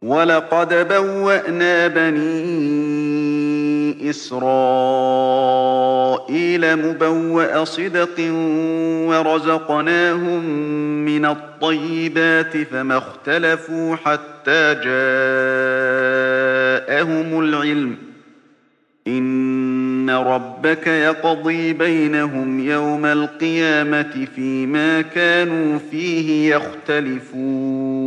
وَلَقَدْ بَوَّأْنَا بَنِي إِسْرَائِيلَ مُبَوَّأَ صِدْقٍ وَرَزَقْنَاهُم مِّنَ الطَّيِّبَاتِ فَمَا اخْتَلَفُوا حَتَّىٰ جَاءَهُمُ الْعِلْمُ ۚ إِنَّ رَبَّكَ يَقْضِي بَيْنَهُمْ يَوْمَ الْقِيَامَةِ فِيمَا كَانُوا فِيهِ يَخْتَلِفُونَ